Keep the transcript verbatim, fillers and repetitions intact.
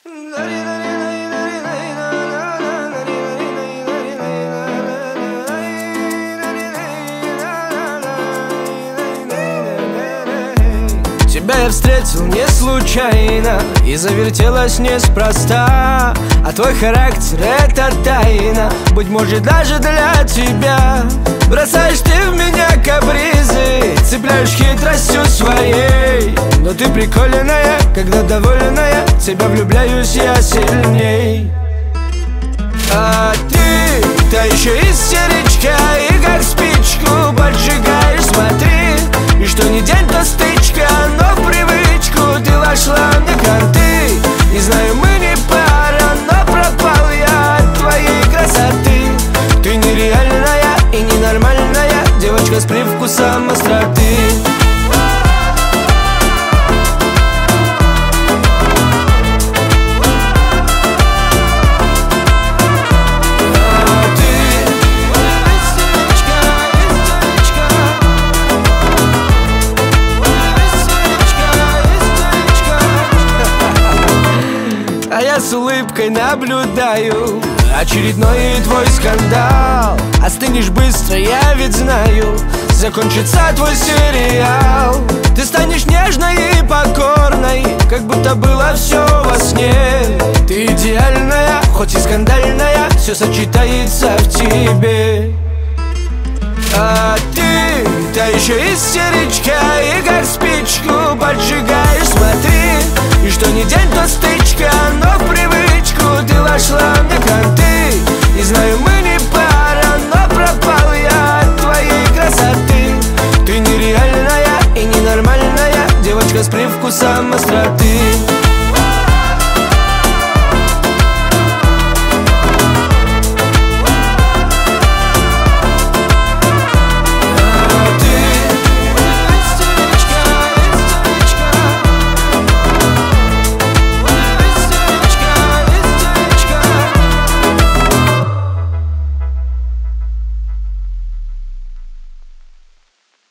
Тебя я встретил не случайно и завертелась неспроста. А твой характер — это тайна, быть может, даже для тебя. Бросаешь ты в меня капризы, цепляешь хитростью своей. Но ты прикольная, когда довольная, в тебя влюбляюсь я сильней. А ты, та еще истеричка, и как спичку поджигаешь, смотри. И что не день, то стычка, но в привычку ты вошла мне кранты. Не знаю, мы не пара, но пропал я от твоей красоты. Ты нереальная и ненормальная девочка с привкусом остроты. А я с улыбкой наблюдаю очередной твой скандал. Остынешь быстро, я ведь знаю, закончится твой сериал. Ты станешь нежной и покорной, как будто было все во сне. Ты идеальная, хоть и скандальная, все сочетается в тебе. А ты, та еще истеричка, и как спичку поджигаешь, смотри. И что не день, то стычка, но в привычку ты вошла мне кранты. Не знаю, мы не пара, но пропал я от твоей красоты. Ты нереальная и ненормальная девочка с привкусом остроты.